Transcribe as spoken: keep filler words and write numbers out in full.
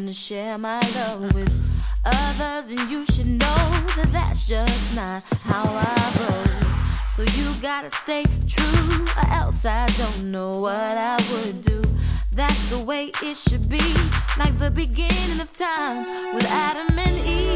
to share my love with others, and you should know that that's just not how I roll. So you gotta stay true, or else I don't know what I would do. That's the way it should be, like the beginning of time with Adam and Eve.